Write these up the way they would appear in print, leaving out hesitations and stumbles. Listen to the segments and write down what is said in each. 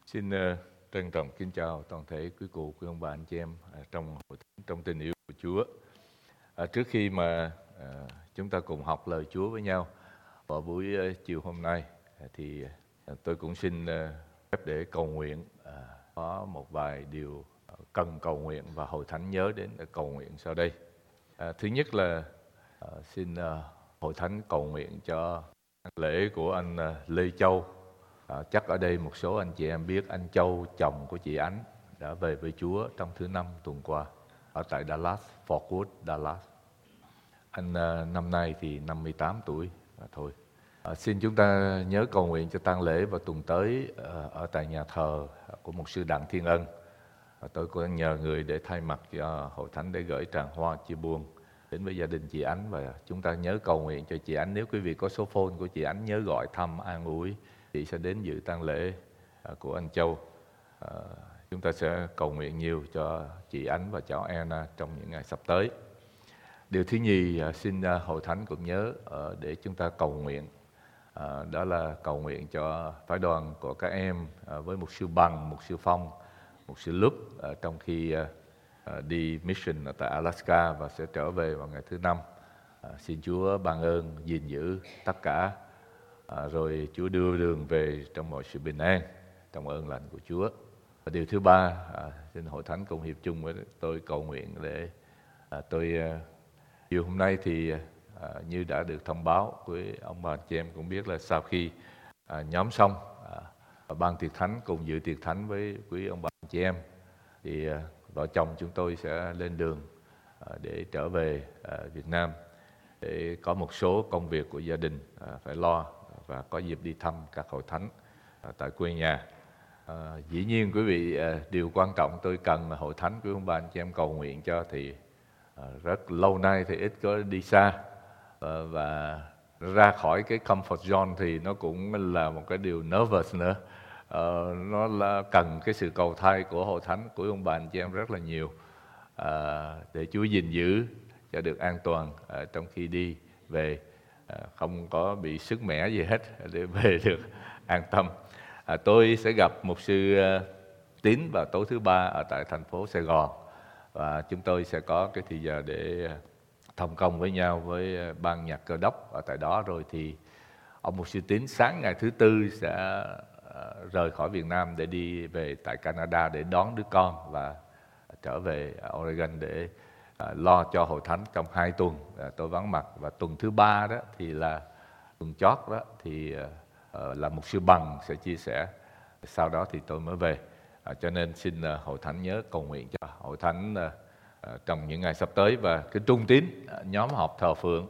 Xin trân trọng kính chào toàn thể quý cụ, quý ông bà, anh chị em trong tình yêu của Chúa. Trước khi mà chúng ta cùng học lời Chúa với nhau vào buổi chiều hôm nay, thì tôi cũng xin phép để cầu nguyện. Có một vài điều cần cầu nguyện và hội thánh nhớ đến để cầu nguyện sau đây. Thứ nhất là xin hội thánh cầu nguyện cho lễ của anh Lê Châu. Chắc ở đây một số anh chị em biết anh Châu, chồng của chị Ánh, đã về với Chúa trong thứ Năm tuần qua ở tại Dallas, Fort Worth, Dallas. Anh năm nay thì 58 tuổi và thôi. Xin chúng ta nhớ cầu nguyện cho tang lễ vào tuần tới ở tại nhà thờ của mục sư Đặng Thiên Ân. Tôi có nhờ người để thay mặt cho hội thánh để gửi tràng hoa chia buồn đến với gia đình chị Ánh, và chúng ta nhớ cầu nguyện cho chị Ánh. Nếu quý vị có số phone của chị Ánh, nhớ gọi thăm an ủi. Chị sẽ đến dự tang lễ của anh Châu. Chúng ta sẽ cầu nguyện nhiều cho chị Ánh và cháu Anna trong những ngày sắp tới. Điều thứ nhì, xin hội thánh cũng nhớ để chúng ta cầu nguyện. Đó là cầu nguyện cho phái đoàn của các em với mục sư Bằng, mục sư Phong, mục sư Lúc trong khi đi mission ở tại Alaska và sẽ trở về vào ngày thứ Năm. Xin Chúa ban ơn gìn giữ tất cả, rồi Chúa đưa đường về trong mọi sự bình an, trong ơn lành của Chúa. Và điều thứ ba, xin hội thánh cùng hiệp chung với tôi cầu nguyện để chiều hôm nay thì như đã được thông báo với ông bà chị em cũng biết là sau khi nhóm xong ban tiệc thánh cùng dự tiệc thánh với quý ông bà chị em thì vợ chồng chúng tôi sẽ lên đường để trở về Việt Nam để có một số công việc của gia đình phải lo và có dịp đi thăm các hội thánh tại quê nhà. Dĩ nhiên quý vị, điều quan trọng tôi cần hội thánh của ông bà anh chị em cầu nguyện cho thì rất lâu nay thì ít có đi xa, và ra khỏi cái comfort zone thì nó cũng là một cái điều nervous nữa. Nó là cần cái sự cầu thay của hội thánh của ông bà anh chị em rất là nhiều, để Chúa gìn giữ cho được an toàn trong khi đi về, không có bị sức mẻ gì hết để về được an tâm. Tôi sẽ gặp mục sư Tín vào tối thứ Ba ở tại thành phố Sài Gòn, và chúng tôi sẽ có cái thời giờ để thông công với nhau với ban nhạc Cơ Đốc ở tại đó. Rồi thì ông mục sư Tín sáng ngày thứ Tư sẽ rời khỏi Việt Nam để đi về tại Canada để đón đứa con và trở về Oregon để lo cho hội thánh trong 2 tuần tôi vắng mặt. Và tuần thứ Ba đó thì là tuần chót đó thì là mục sư Bằng sẽ chia sẻ, sau đó thì tôi mới về. Cho nên xin hội thánh nhớ cầu nguyện cho hội thánh trong những ngày sắp tới. Và cái trung tín nhóm họp thờ phượng,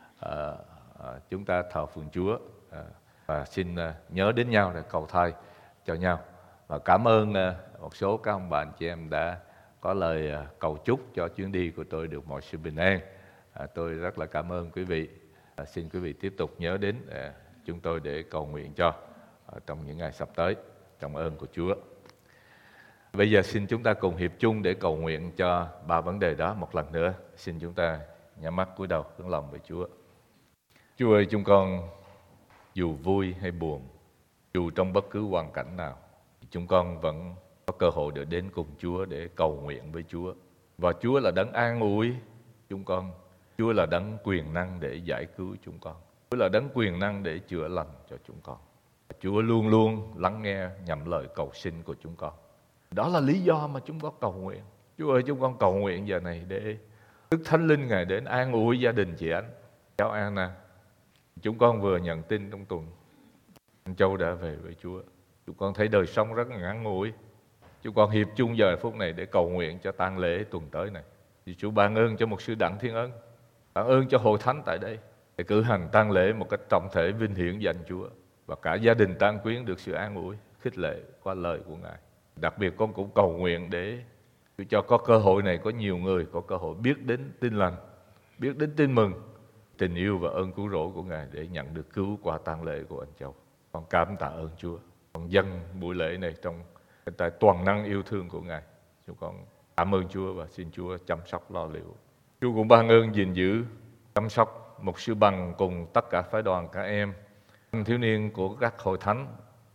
chúng ta thờ phượng Chúa, và xin nhớ đến nhau để cầu thay cho nhau. Và cảm ơn một số các ông bà anh chị em đã có lời cầu chúc cho chuyến đi của tôi được mọi sự bình an. Tôi rất là cảm ơn quý vị. Xin quý vị tiếp tục nhớ đến chúng tôi để cầu nguyện cho trong những ngày sắp tới, trong ơn của Chúa. Bây giờ xin chúng ta cùng hiệp chung để cầu nguyện cho 3 vấn đề đó một lần nữa. Xin chúng ta nhắm mắt cúi đầu hướng lòng với Chúa. Chúa ơi, chúng con dù vui hay buồn, dù trong bất cứ hoàn cảnh nào, chúng con vẫn có cơ hội được đến cùng Chúa để cầu nguyện với Chúa. Và Chúa là đấng an ủi chúng con. Chúa là đấng quyền năng để giải cứu chúng con. Chúa là đấng quyền năng để chữa lành cho chúng con. Chúa luôn luôn lắng nghe nhậm lời cầu xin của chúng con. Đó là lý do mà chúng con cầu nguyện. Chúa ơi, chúng con cầu nguyện giờ này để Đức Thánh Linh Ngài đến an ủi gia đình chị Ánh, cháu Anna. Chúng con vừa nhận tin trong tuần anh Châu đã về với Chúa. Chúng con thấy đời sống rất là ngắn ngủi. Chúng con hiệp chung giờ phút này để cầu nguyện cho tang lễ tuần tới này. Thì Chúa ban ơn cho mục sư Đặng Thiên Ân, ban ơn cho hội thánh tại đây để cử hành tang lễ một cách trọng thể vinh hiển dành Chúa, và cả gia đình tang quyến được sự an ủi, khích lệ qua lời của Ngài. Đặc biệt con cũng cầu nguyện để cho có cơ hội này có nhiều người có cơ hội biết đến tin lành, biết đến tin mừng, tình yêu và ơn cứu rỗi của Ngài để nhận được cứu qua tang lễ của anh Châu. Con cảm tạ ơn Chúa. Con dâng buổi lễ này trong cái tay toàn năng yêu thương của Ngài. Chúng con cảm ơn Chúa và xin Chúa chăm sóc lo liệu. Chúa cũng ban ơn gìn giữ, chăm sóc mục sư Bằng cùng tất cả phái đoàn các em, thanh thiếu niên của các hội thánh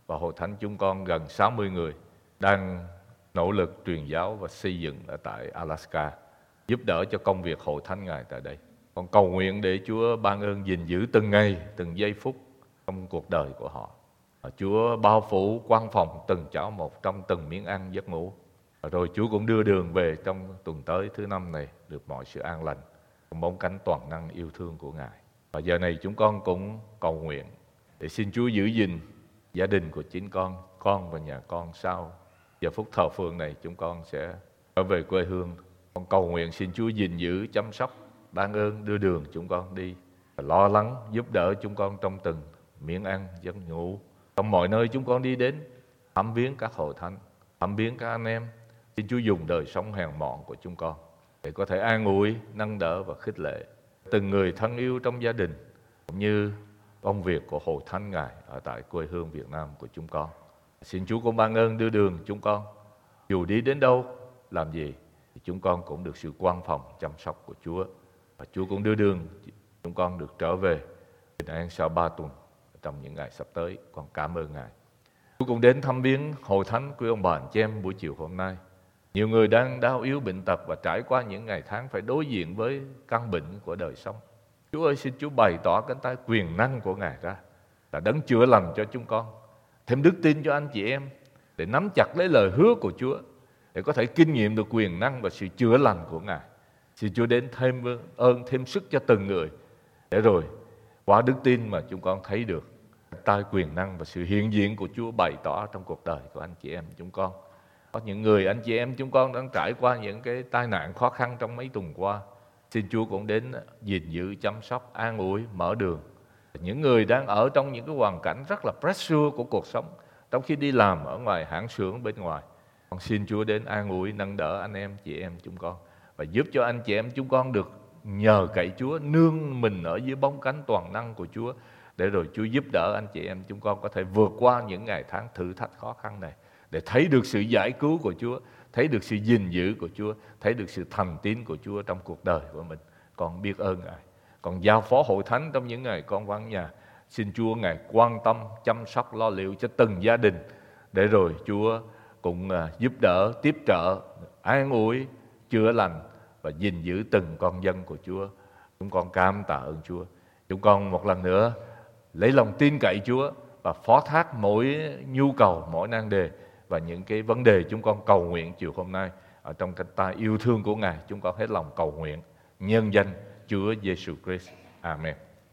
và hội thánh chúng con gần 60 người đang nỗ lực truyền giáo và xây dựng ở tại Alaska, giúp đỡ cho công việc hội thánh Ngài tại đây. Con cầu nguyện để Chúa ban ơn gìn giữ từng ngày, từng giây phút trong cuộc đời của họ. Chúa bao phủ quan phòng từng cháu một trong từng miếng ăn giấc ngủ. Rồi Chúa cũng đưa đường về trong tuần tới thứ 5 này được mọi sự an lành, bóng cánh toàn năng yêu thương của Ngài. Và giờ này chúng con cũng cầu nguyện để xin Chúa giữ gìn gia đình của chính con và nhà con sau giờ phút thờ phượng này chúng con sẽ trở về quê hương. Con cầu nguyện xin Chúa gìn giữ, chăm sóc, ban ơn đưa đường chúng con đi, và lo lắng giúp đỡ chúng con trong từng miếng ăn giấc ngủ. Trong mọi nơi chúng con đi đến, thăm viếng các hội thánh, thăm viếng các anh em. Xin Chúa dùng đời sống hèn mọn của chúng con để có thể an ủi, nâng đỡ và khích lệ từng người thân yêu trong gia đình, cũng như công việc của hội thánh Ngài ở tại quê hương Việt Nam của chúng con. Xin Chúa cũng ban ơn đưa đường chúng con, dù đi đến đâu, làm gì, thì chúng con cũng được sự quan phòng, chăm sóc của Chúa. Và Chúa cũng đưa đường chúng con được trở về bình an sau 3 tuần trong những ngày sắp tới. Con cảm ơn Ngài. Chúa cũng đến thăm viếng hội thánh của ông bà anh chị em buổi chiều hôm nay. Nhiều người đang đau yếu bệnh tật và trải qua những ngày tháng phải đối diện với căn bệnh của đời sống. Chúa ơi, xin Chúa bày tỏ cánh tay quyền năng của Ngài ra, là đấng chữa lành cho chúng con. Thêm đức tin cho anh chị em để nắm chặt lấy lời hứa của Chúa, để có thể kinh nghiệm được quyền năng và sự chữa lành của Ngài. Xin Chúa đến thêm ơn, thêm sức cho từng người, để rồi qua đức tin mà chúng con thấy được tay quyền năng và sự hiện diện của Chúa bày tỏ trong cuộc đời của anh chị em chúng con. Có những người anh chị em chúng con đang trải qua những cái tai nạn khó khăn trong mấy tuần qua. Xin Chúa cũng đến gìn giữ, chăm sóc, an ủi, mở đường. Những người đang ở trong những cái hoàn cảnh rất là pressure của cuộc sống, trong khi đi làm ở ngoài hãng xưởng bên ngoài, con xin Chúa đến an ủi, nâng đỡ anh em, chị em chúng con, và giúp cho anh chị em chúng con được nhờ cậy Chúa, nương mình ở dưới bóng cánh toàn năng của Chúa, để rồi Chúa giúp đỡ anh chị em chúng con có thể vượt qua những ngày tháng thử thách khó khăn này, để thấy được sự giải cứu của Chúa, thấy được sự gìn giữ của Chúa, thấy được sự thành tín của Chúa trong cuộc đời của mình. Con biết ơn Ngài. Còn giao phó hội thánh trong những ngày con vắng nhà, xin Chúa Ngài quan tâm, chăm sóc, lo liệu cho từng gia đình, để rồi Chúa cũng giúp đỡ, tiếp trợ, an ủi, chữa lành và gìn giữ từng con dân của Chúa. Chúng con cảm tạ ơn Chúa. Chúng con một lần nữa lấy lòng tin cậy Chúa và phó thác mỗi nhu cầu, mỗi nan đề và những cái vấn đề chúng con cầu nguyện chiều hôm nay ở trong cánh tay yêu thương của Ngài. Chúng con hết lòng cầu nguyện nhân danh Chúa Giêsu Christ. Amen.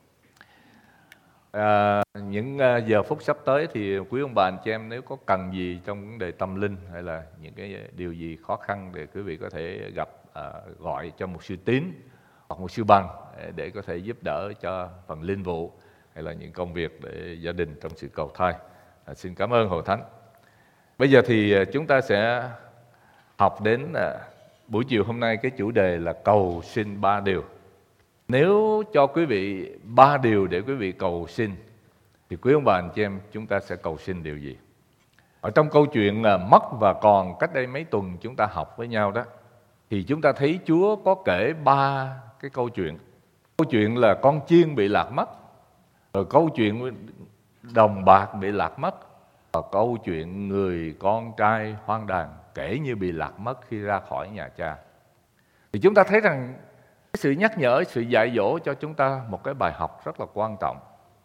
Những giờ phút sắp tới thì quý ông bà anh chị em nếu có cần gì trong vấn đề tâm linh hay là những cái điều gì khó khăn thì quý vị có thể gọi cho một sư tín hoặc một sư bằng để có thể giúp đỡ cho phần linh vụ hay là những công việc để gia đình trong sự cầu thai. Xin cảm ơn hội thánh. Bây giờ thì chúng ta sẽ học đến buổi chiều hôm nay cái chủ đề là cầu xin 3 điều. Nếu cho quý vị 3 điều để quý vị cầu xin, thì quý ông bà anh chị em chúng ta sẽ cầu xin điều gì? Ở trong câu chuyện là mất và còn cách đây mấy tuần chúng ta học với nhau đó, thì chúng ta thấy Chúa có kể 3 cái câu chuyện. Câu chuyện là con chiên bị lạc mất, rồi câu chuyện đồng bạc bị lạc mất, và câu chuyện người con trai hoang đàn kể như bị lạc mất khi ra khỏi nhà cha. Thì chúng ta thấy rằng cái sự nhắc nhở, sự dạy dỗ cho chúng ta một cái bài học rất là quan trọng.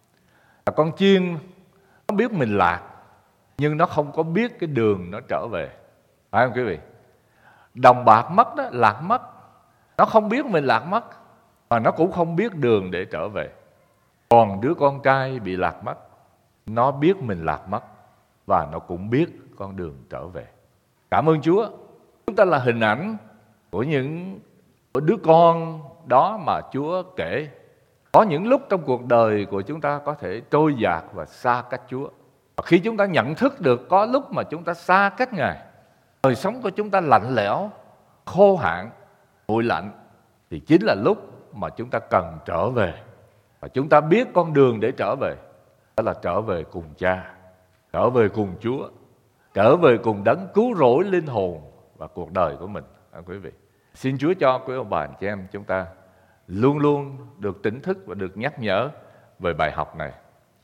Con chiên nó biết mình lạc, nhưng nó không có biết cái đường nó trở về. Phải không quý vị? Đồng bạc mất đó, lạc mất, nó không biết mình lạc mất, mà nó cũng không biết đường để trở về. Còn đứa con trai bị lạc mất, nó biết mình lạc mất và nó cũng biết con đường trở về. Cảm ơn Chúa. Chúng ta là hình ảnh của những đứa con đó mà Chúa kể. Có những lúc trong cuộc đời của chúng ta có thể trôi dạt và xa cách Chúa. Và khi chúng ta nhận thức được có lúc mà chúng ta xa cách Ngài, đời sống của chúng ta lạnh lẽo, khô hạn, nguội lạnh, thì chính là lúc mà chúng ta cần trở về. Và chúng ta biết con đường để trở về, đó là trở về cùng Cha, trở về cùng Chúa, trở về cùng đấng cứu rỗi linh hồn và cuộc đời của mình. Quý vị, xin Chúa cho quý ông bà anh chị em chúng ta luôn luôn được tỉnh thức và được nhắc nhở về bài học này.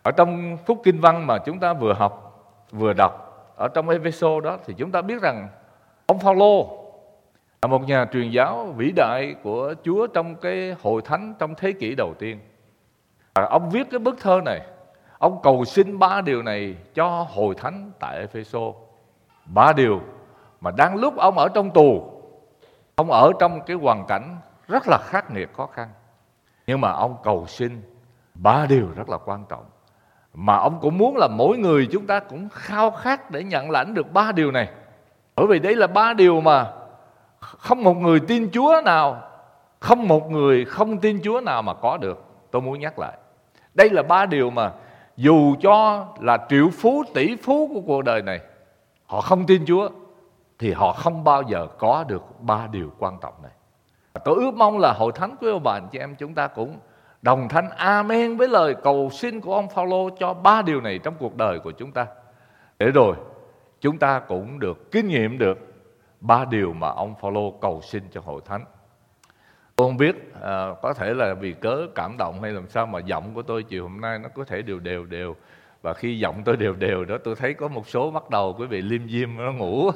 Ở trong phúc kinh văn mà chúng ta vừa học, vừa đọc ở trong Ê-phê-sô đó, thì chúng ta biết rằng ông Phao-lô là một nhà truyền giáo vĩ đại của Chúa trong cái hội thánh trong thế kỷ đầu tiên. Ông viết cái bức thơ này, ông cầu xin 3 điều này cho hội thánh tại Ê-phê-sô. 3 điều mà đang lúc ông ở trong tù, ông ở trong cái hoàn cảnh rất là khắc nghiệt khó khăn, nhưng mà ông cầu xin 3 điều rất là quan trọng, mà ông cũng muốn là mỗi người chúng ta cũng khao khát để nhận lãnh được 3 điều này. Bởi vì đây là 3 điều mà không một người tin Chúa nào, không một người không tin Chúa nào mà có được. Tôi muốn nhắc lại, đây là 3 điều mà dù cho là triệu phú, tỷ phú của cuộc đời này, họ không tin Chúa thì họ không bao giờ có được 3 điều quan trọng này. Tôi ước mong là hội thánh của ông bà anh chị em chúng ta cũng đồng thanh amen với lời cầu xin của ông Phao-lô cho 3 điều này trong cuộc đời của chúng ta, để rồi chúng ta cũng được kinh nghiệm được 3 điều mà ông Phao-lô cầu xin cho hội thánh. Tôi không biết có thể là vì cớ cảm động hay làm sao mà giọng của tôi chiều hôm nay nó có thể đều. Và khi giọng tôi đều đó, tôi thấy có một số bắt đầu quý vị liêm diêm nó ngủ.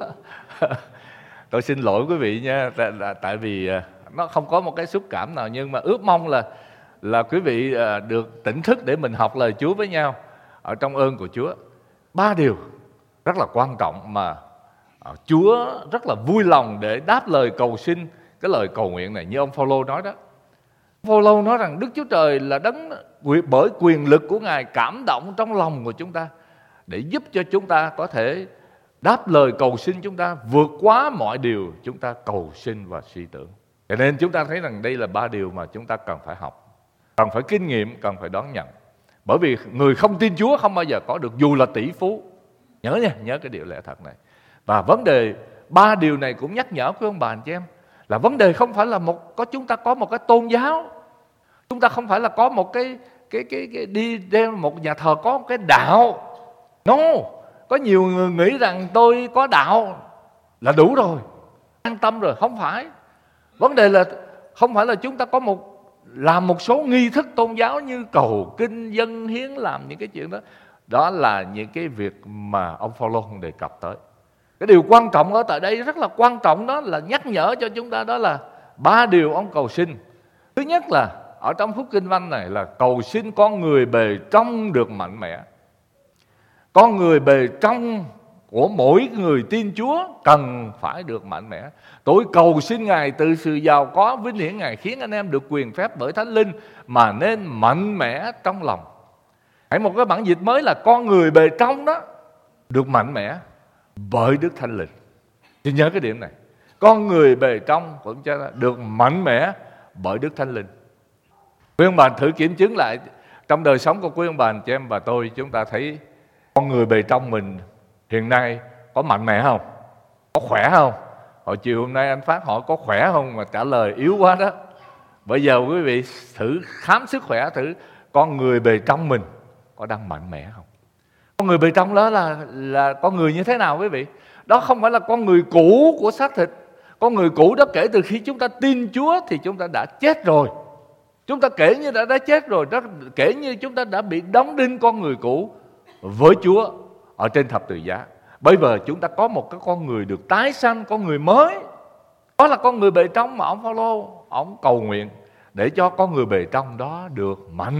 Tôi xin lỗi quý vị nha, tại vì nó không có một cái xúc cảm nào, nhưng mà ước mong là quý vị được tỉnh thức để mình học lời Chúa với nhau ở trong ơn của Chúa. 3 điều rất là quan trọng mà Chúa rất là vui lòng để đáp lời cầu xin, cái lời cầu nguyện này. Như ông Phao-lô nói đó, Phao-lô nói rằng Đức Chúa Trời là đấng bởi quyền lực của Ngài cảm động trong lòng của chúng ta để giúp cho chúng ta có thể đáp lời cầu xin chúng ta vượt quá mọi điều chúng ta cầu xin và suy tưởng. Cho nên chúng ta thấy rằng đây là 3 điều mà chúng ta cần phải học, cần phải kinh nghiệm, cần phải đón nhận. Bởi vì người không tin Chúa không bao giờ có được, dù là tỷ phú. Nhớ nha, nhớ cái điều lẽ thật này. Và vấn đề 3 điều này cũng nhắc nhở quý ông bà anh chị em là vấn đề không phải là chúng ta có một cái tôn giáo, chúng ta không phải là có một cái đi đến một nhà thờ có một cái đạo. No, có nhiều người nghĩ rằng tôi có đạo là đủ rồi, an tâm rồi. Không phải. Vấn đề là không phải là chúng ta có làm một số nghi thức tôn giáo như cầu kinh, dâng hiến, làm những cái chuyện đó. Đó là những cái việc mà ông Phao-lô không đề cập tới. Cái điều quan trọng ở tại đây rất là quan trọng, đó là nhắc nhở cho chúng ta, đó là 3 điều ông cầu xin. Thứ nhất là ở trong phúc kinh văn này là cầu xin con người bề trong được mạnh mẽ. Con người bề trong của mỗi người tin Chúa cần phải được mạnh mẽ. Tôi cầu xin Ngài từ sự giàu có vinh hiển Ngài khiến anh em được quyền phép bởi Thánh Linh mà nên mạnh mẽ trong lòng. Hãy một cái bản dịch mới là con người bề trong đó được mạnh mẽ bởi Đức Thánh Linh. Xin nhớ cái điểm này, con người bề trong của chúng ta được mạnh mẽ bởi Đức Thánh Linh. Quý ông bà thử kiểm chứng lại trong đời sống của quý ông bà chị em và tôi, chúng ta thấy con người bề trong mình hiện nay có mạnh mẽ không? Có khỏe không? Hồi chiều hôm nay anh Phát hỏi có khỏe không mà trả lời yếu quá đó. Bây giờ quý vị thử khám sức khỏe thử con người bề trong mình có đang mạnh mẽ không? Con người bề trong đó là con người như thế nào quý vị? Đó không phải là con người cũ của xác thịt. Con người cũ đó kể từ khi chúng ta tin Chúa thì chúng ta đã chết rồi. Chúng ta kể như đã chết rồi, kể như chúng ta đã bị đóng đinh con người cũ với Chúa ở trên thập tự giá. Bây giờ chúng ta có một cái con người được tái sanh, con người mới. Đó là con người bề trong mà ông Phao-lô ông cầu nguyện để cho con người bề trong đó được mạnh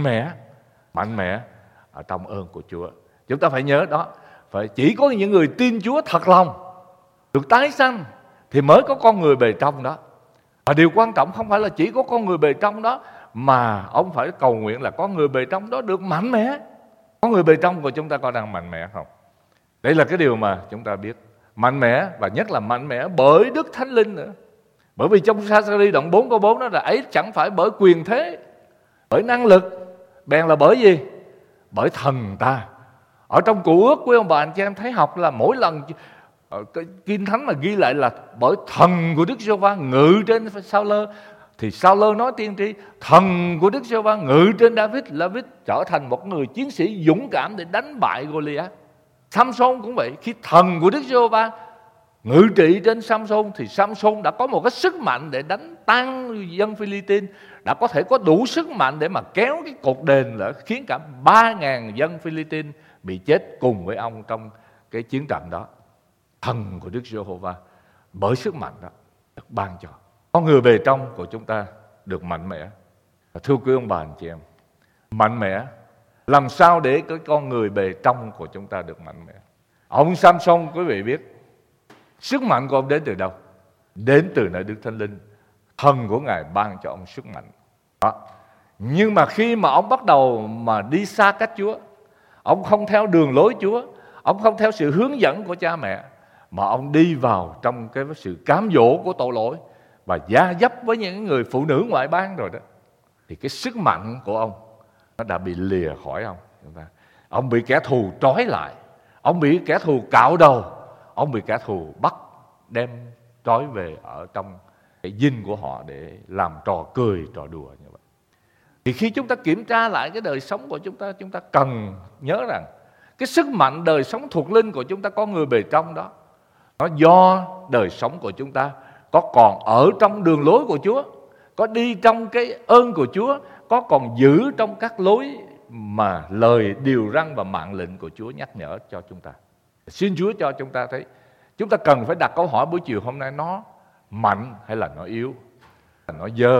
mẽ ở trong ơn của Chúa. Chúng ta phải nhớ đó, phải chỉ có những người tin Chúa thật lòng, được tái sanh thì mới có con người bề trong đó. Và điều quan trọng không phải là chỉ có con người bề trong đó, mà ông phải cầu nguyện là con người bề trong đó được mạnh mẽ. Con người bề trong của chúng ta có đang mạnh mẽ không? Đây là cái điều mà chúng ta biết. Mạnh mẽ, và nhất là mạnh mẽ bởi Đức Thánh Linh nữa. Bởi vì trong Sa-ri đoạn 4 câu 4 đó là ấy chẳng phải bởi quyền thế, bởi năng lực, bèn là bởi gì? Bởi thần ta. Ở trong Cựu Ước quý ông bà anh chị em thấy học là mỗi lần Kinh Thánh mà ghi lại là bởi thần của Đức Giê-hô-va ngự trên Sa-lơ, thì Sa-lơ nói tiên tri thần của Đức Giê-hô-va ngự trên David. David trở thành một người chiến sĩ dũng cảm để đánh bại Goliath. Samson cũng vậy, khi thần của Đức Giê-hô-va ngự trị trên Samson, thì Samson đã có một cái sức mạnh để đánh tan dân Philippines, đã có thể có đủ sức mạnh để mà kéo cái cột đền lại, khiến cả 3.000 dân Philippines bị chết cùng với ông trong cái chiến trận đó. Thần của Đức Giê-hô-va bởi sức mạnh đó được ban cho con người bề trong của chúng ta được mạnh mẽ. Thưa quý ông bà anh chị em, mạnh mẽ làm sao để cái con người bề trong của chúng ta được mạnh mẽ? Ông Samson, quý vị biết sức mạnh của ông đến từ đâu? Đến từ nơi Đức Thánh Linh. Thần của Ngài ban cho ông sức mạnh đó. Nhưng mà khi mà ông bắt đầu mà đi xa cách Chúa, ông không theo đường lối Chúa, ông không theo sự hướng dẫn của cha mẹ, mà ông đi vào trong cái sự cám dỗ của tội lỗi và gia dấp với những người phụ nữ ngoại bang rồi đó, thì cái sức mạnh của ông nó đã bị lìa khỏi ông. Ông bị kẻ thù trói lại, ông bị kẻ thù cạo đầu, ông bị kẻ thù bắt đem trói về ở trong cái dinh của họ để làm trò cười, trò đùa như vậy. Thì khi chúng ta kiểm tra lại cái đời sống của chúng ta cần nhớ rằng cái sức mạnh đời sống thuộc linh của chúng ta, có người bề trong đó, nó do đời sống của chúng ta có còn ở trong đường lối của Chúa, có đi trong cái ơn của Chúa, có còn giữ trong các lối mà lời điều răn và mạng lệnh của Chúa nhắc nhở cho chúng ta. Xin Chúa cho chúng ta thấy, chúng ta cần phải đặt câu hỏi buổi chiều hôm nay: nó mạnh hay là nó yếu, là nó dơ?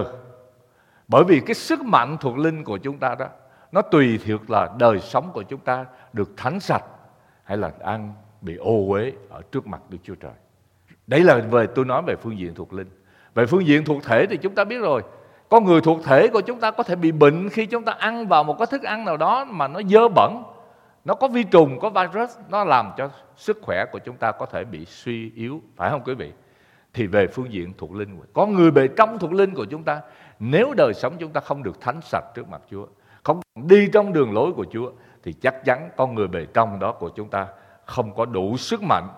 Bởi vì cái sức mạnh thuộc linh của chúng ta đó, nó tùy thuộc là đời sống của chúng ta được thánh sạch hay là đang bị ô uế ở trước mặt Đức Chúa Trời. Đấy là tôi nói về phương diện thuộc linh. Về phương diện thuộc thể thì chúng ta biết rồi, con người thuộc thể của chúng ta có thể bị bệnh khi chúng ta ăn vào một cái thức ăn nào đó mà nó dơ bẩn, nó có vi trùng, có virus, nó làm cho sức khỏe của chúng ta có thể bị suy yếu, phải không quý vị? Thì về phương diện thuộc linh, có người bề trong thuộc linh của chúng ta, nếu đời sống chúng ta không được thánh sạch trước mặt Chúa, không đi trong đường lối của Chúa, thì chắc chắn con người bề trong đó của chúng ta không có đủ sức mạnh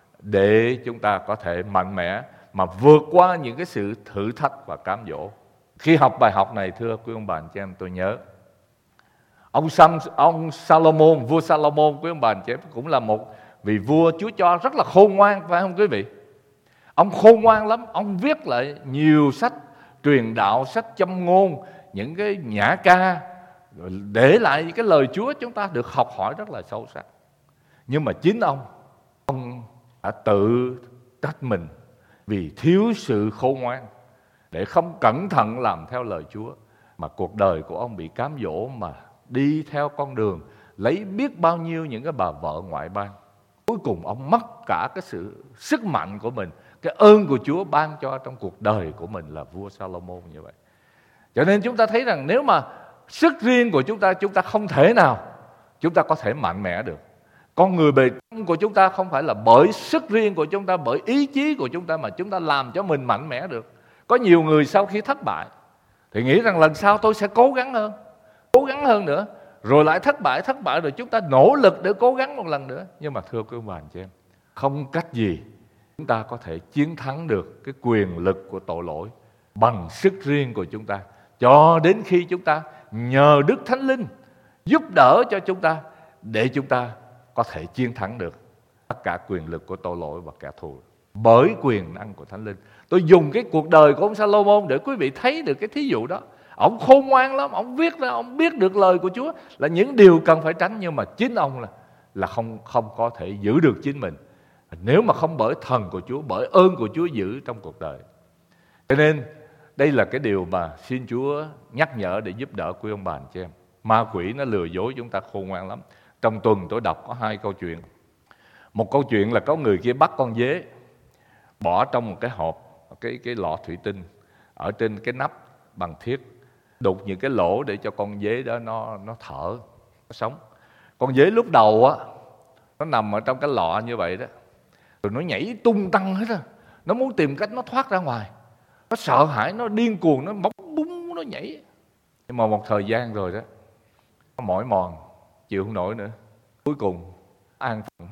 để chúng ta có thể mạnh mẽ mà vượt qua những cái sự thử thách và cám dỗ. Khi học bài học này, thưa quý ông bà anh chị em, tôi nhớ ông Salomon, vua Salomon, quý ông bà anh chị em, cũng là một vị vua Chúa cho rất là khôn ngoan, phải không quý vị? Ông khôn ngoan lắm, ông viết lại nhiều sách truyền đạo, sách châm ngôn, những cái nhã ca, để lại những cái lời Chúa chúng ta được học hỏi rất là sâu sắc. Nhưng mà chính ông đã tự trách mình vì thiếu sự khôn ngoan, để không cẩn thận làm theo lời Chúa, mà cuộc đời của ông bị cám dỗ mà đi theo con đường lấy biết bao nhiêu những cái bà vợ ngoại bang. Cuối cùng ông mất cả cái sự sức mạnh của mình, cái ơn của Chúa ban cho trong cuộc đời của mình là vua Salomon như vậy. Cho nên chúng ta thấy rằng nếu mà sức riêng của chúng ta không thể nào chúng ta có thể mạnh mẽ được. Con người bề trong của chúng ta không phải là bởi sức riêng của chúng ta, bởi ý chí của chúng ta mà chúng ta làm cho mình mạnh mẽ được. Có nhiều người sau khi thất bại thì nghĩ rằng lần sau tôi sẽ cố gắng hơn nữa, rồi lại thất bại rồi chúng ta nỗ lực để cố gắng một lần nữa. Nhưng mà thưa quý bà anh chị em, không cách gì chúng ta có thể chiến thắng được cái quyền lực của tội lỗi bằng sức riêng của chúng ta, cho đến khi chúng ta nhờ Đức Thánh Linh giúp đỡ cho chúng ta, để chúng ta có thể chiến thắng được tất cả quyền lực của tội lỗi và kẻ thù bởi quyền năng của Thánh Linh. Tôi dùng cái cuộc đời của ông Salomon để quý vị thấy được cái thí dụ đó. Ông khôn ngoan lắm, ông viết ra, ông biết được lời của Chúa là những điều cần phải tránh, nhưng mà chính ông là không có thể giữ được chính mình, nếu mà không bởi thần của Chúa, bởi ơn của Chúa giữ trong cuộc đời. Cho nên đây là cái điều mà xin Chúa nhắc nhở để giúp đỡ quý ông bà anh chị em. Ma quỷ nó lừa dối chúng ta khôn ngoan lắm. Trong tuần tôi đọc có 2 câu chuyện. Một câu chuyện là có người kia bắt con dế, bỏ trong một cái hộp, cái lọ thủy tinh, ở trên cái nắp bằng thiết, đục những cái lỗ để cho con dế đó nó thở, nó sống. Con dế lúc đầu á, nó nằm ở trong cái lọ như vậy đó, rồi nó nhảy tung tăng hết á, nó muốn tìm cách nó thoát ra ngoài, nó sợ hãi, nó điên cuồng, nó bóng búng, nó nhảy. Nhưng mà một thời gian rồi đó, nó mỏi mòn, chịu không nổi nữa, cuối cùng an phận,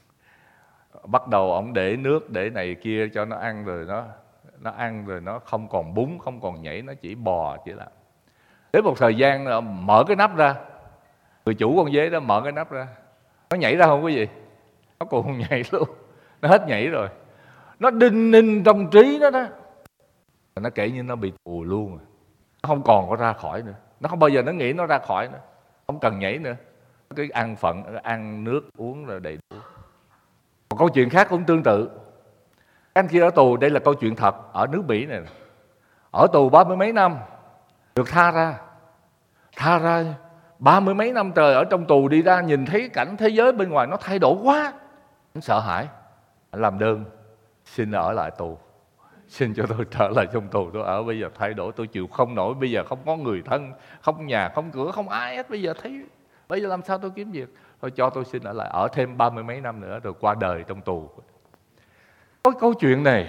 bắt đầu ông để nước để này kia cho nó ăn, rồi nó ăn rồi nó không còn búng, không còn nhảy, nó chỉ bò chỉ làm. Đến một thời gian mở cái nắp ra, người chủ con dế đó mở cái nắp ra, nó nhảy ra không quý vị? Nó còn không nhảy luôn, nó hết nhảy rồi. nó đinh ninh trong trí nó đó. Nó kể như nó bị tù luôn rồi. Nó không còn có ra khỏi nữa. Nó không bao giờ nó nghĩ nó ra khỏi nữa. Không cần nhảy nữa. Cái ăn nước uống là đầy đủ. Một câu chuyện khác cũng tương tự. Anh khi ở tù, đây là câu chuyện thật ở nước Mỹ này. Ở tù 30 mấy năm, được tha ra 30 mấy năm trời ở trong tù, đi ra nhìn thấy cảnh thế giới bên ngoài nó thay đổi quá. Anh sợ hãi, anh làm đơn xin ở lại tù, xin cho tôi trở lại trong tù tôi ở. Bây giờ thay đổi tôi chịu không nổi. Bây giờ không có người thân, không nhà, không cửa, không ai hết. Bây giờ làm sao tôi kiếm việc? Thôi cho tôi xin ở lại, ở thêm 30 mấy năm nữa rồi qua đời trong tù. Có câu chuyện này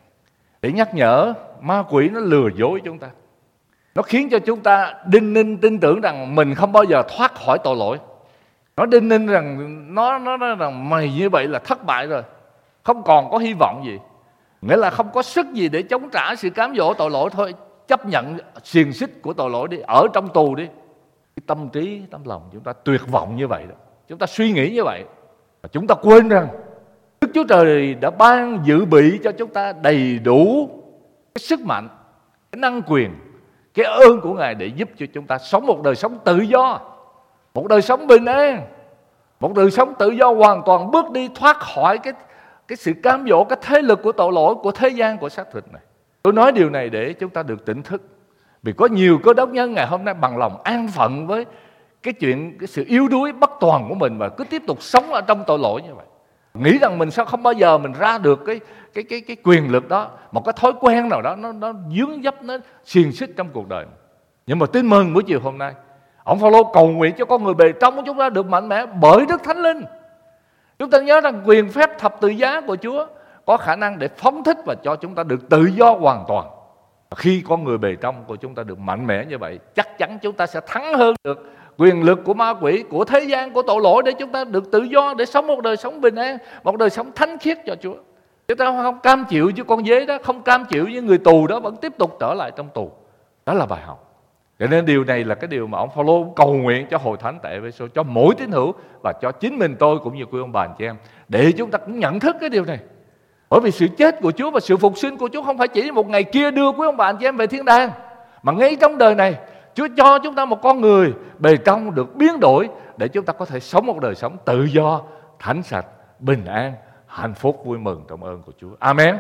để nhắc nhở ma quỷ nó lừa dối chúng ta. Nó khiến cho chúng ta đinh ninh tin tưởng rằng mình không bao giờ thoát khỏi tội lỗi. Nó đinh ninh rằng nó nói rằng mày như vậy là thất bại rồi, không còn có hy vọng gì. Nghĩa là không có sức gì để chống trả sự cám dỗ tội lỗi. Thôi chấp nhận xiềng xích của tội lỗi đi, ở trong tù đi. Cái tâm trí, tấm lòng chúng ta tuyệt vọng như vậy đó. Chúng ta suy nghĩ như vậy. Chúng ta quên rằng Đức Chúa Trời đã ban dự bị cho chúng ta đầy đủ cái sức mạnh, cái năng quyền, cái ơn của Ngài để giúp cho chúng ta sống một đời sống tự do, một đời sống bình an, một đời sống tự do hoàn toàn, bước đi thoát khỏi cái sự cám dỗ, cái thế lực của tội lỗi, của thế gian, của xác thịt này. Tôi nói điều này để chúng ta được tỉnh thức. Vì có nhiều Cơ Đốc nhân ngày hôm nay bằng lòng an phận với cái sự yếu đuối bất toàn của mình và cứ tiếp tục sống ở trong tội lỗi như vậy. Nghĩ rằng mình sao không bao giờ mình ra được cái quyền lực đó, một cái thói quen nào đó nó dướng dấp, nó xiềng xích trong cuộc đời. Nhưng mà tin mừng buổi chiều hôm nay, ông Phaolô cầu nguyện cho con người bề trong của chúng ta được mạnh mẽ bởi Đức Thánh Linh. Chúng ta nhớ rằng quyền phép thập tự giá của Chúa có khả năng để phóng thích và cho chúng ta được tự do hoàn toàn. Khi con người bề trong của chúng ta được mạnh mẽ như vậy, chắc chắn chúng ta sẽ thắng hơn được quyền lực của ma quỷ, của thế gian, của tội lỗi, để chúng ta được tự do, để sống một đời sống bình an, một đời sống thánh khiết cho Chúa. Chúng ta không cam chịu với con dế đó, không cam chịu với người tù đó, vẫn tiếp tục trở lại trong tù. Đó là bài học. Cho nên điều này là cái điều mà ông Phaolô cầu nguyện cho hội thánh tại Ê-phê-sô, cho mỗi tín hữu và cho chính mình tôi cũng như quý ông bà anh chị em, để chúng ta cũng nhận thức cái điều này. Bởi vì sự chết của Chúa và sự phục sinh của Chúa không phải chỉ một ngày kia đưa quý ông bà anh chị em về thiên đàng, mà ngay trong đời này Chúa cho chúng ta một con người bề trong được biến đổi để chúng ta có thể sống một đời sống tự do, thánh sạch, bình an, hạnh phúc, vui mừng trong ơn của Chúa. Amen.